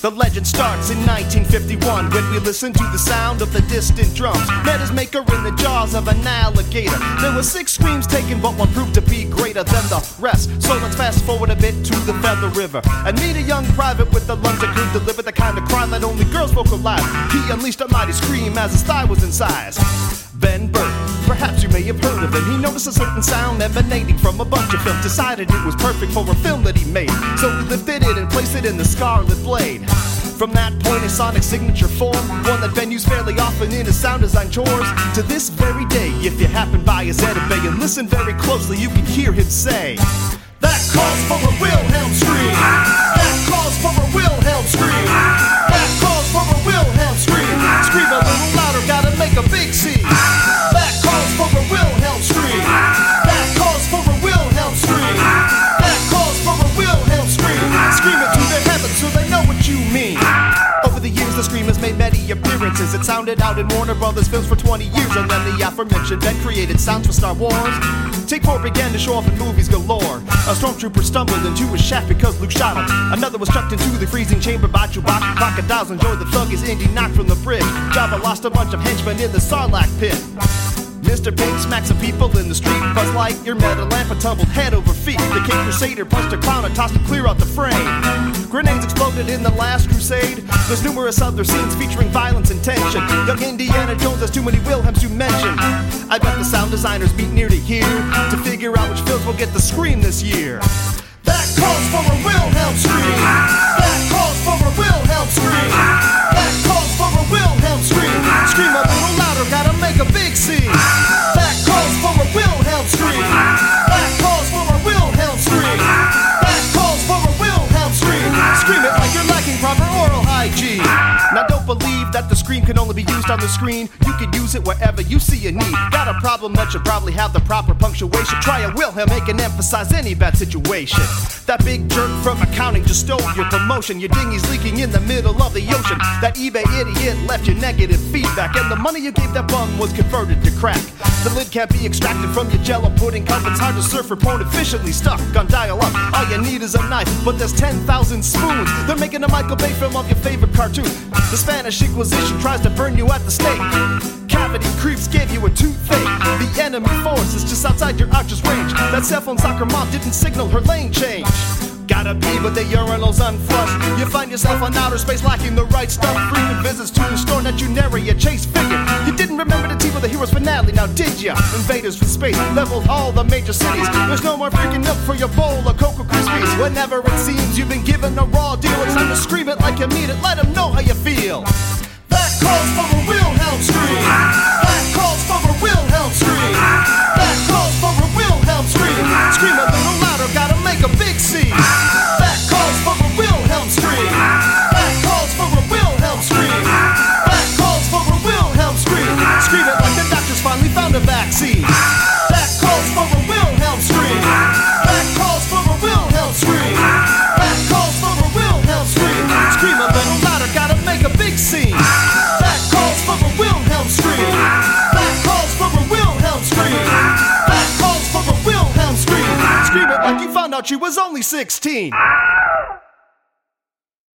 The legend starts in 1951 when we listen to the sound of the distant drums. Met his maker in the jaws of an alligator. There were 6 screams taken, but one proved to be greater than the rest. So let's fast forward a bit to the Feather River and meet a young private with the lungs that could deliver the kind of cry that only girls vocalize. He unleashed a mighty scream as his thigh was incised. Ben Burtt, perhaps you may have heard of him. He noticed a certain sound emanating from a bunch of films. Decided it was perfect for a film that he made. So he lifted it and placed it in the Scarlet Blade. From that point, his sonic signature formed, one that Ben used fairly often in his sound design chores. To this very day, if you happen by his Edit Bay and listen very closely, you can hear him say, "That calls for a Wilhelm scream. That calls for a Wilhelm scream. That calls for a Wilhelm scream. Scream a little louder, gotta make a big scene. That calls for a Wilhelm scream. That calls for a Wilhelm scream. That calls for a Wilhelm scream. Scream it to the heavens so they know what you mean." Over the years, the scream has made many appearances. It sounded out in Warner Brothers films for 20 years, and then the aforementioned Ben created sounds for Star Wars. Take 4 began to show off in movies galore. A stormtrooper stumbled into his shaft because Luke shot him. Another was chucked into the freezing chamber by Chewbacca. Crocodiles enjoyed the thug as Indy knocked from the bridge. Jabba lost a bunch of henchmen in the Sarlacc pit. Mr. Pink smacked some people in the street. Buzz Lightyear met a lamp and tumbled head over feet. The King Crusader punched a clown and tossed him clear out the frame. Grenades exploded in the Last Crusade. There's numerous other scenes featuring violence and tension. Young Indiana Jones has too many Wilhelms to mention. I bet the sound designers beat near to here to figure out which films will get the scream this year. That calls for a Wilhelm scream. That calls for a Wilhelm scream. That calls for a Wilhelm scream. Scream a little louder, gotta make a big scene. That calls for a Wilhelm scream. That calls for a Wilhelm scream. That calls for a Wilhelm scream. Scream it like you're lacking proper oral hygiene. Now don't believe that the scream can only be used on the screen. You can use it wherever you see a need. Got a problem that should probably have the proper punctuation. Try a Wilhelm, it can emphasize any bad situation. That big jerk from accounting just stole your promotion. Your dinghy's leaking in the middle of the ocean. That eBay idiot left you negative feedback, and the money you gave that bum was converted to crack. The lid can't be extracted from your Jello pudding cup. It's hard to serve for porn efficiently stuck on dial-up. All you need is a knife, but there's 10,000 spoons. They're making a Michael Bay film of your favorite cartoon. The Spanish Inquisition tries to burn you at the stake. Cavity creeps gave you a toothache. The enemy force is just outside your archer's range. That cell phone soccer mom didn't signal her lane change. Gotta be, but the urinal's unflushed. You find yourself on outer space lacking the right stuff. Frequent visits to the store that you nary a chase figure. You didn't remember the team of the hero's finale, now did ya? Invaders from space leveled all the major cities. There's no more freaking milk for your bowl of Cocoa Krispies. Whenever it seems you've been given a raw deal, it's time to scream it like you mean it. Let them know how you feel. That calls for a Wilhelm scream. That calls for a Wilhelm scream. That calls for a Wilhelm scream. Scream a little louder, gotta make a big scene. That calls for a Wilhelm scream. That calls for a Wilhelm scream. That calls for a Wilhelm scream. Scream it like the doctors finally found a vaccine. That calls for a Wilhelm scream. That calls for a Wilhelm scream. That calls for a Wilhelm scream. Scream a little louder, gotta make a big scene. That calls for a Wilhelm scream. That calls for a Wilhelm scream. That calls for a Wilhelm scream. Scream it like you found out you was only 16.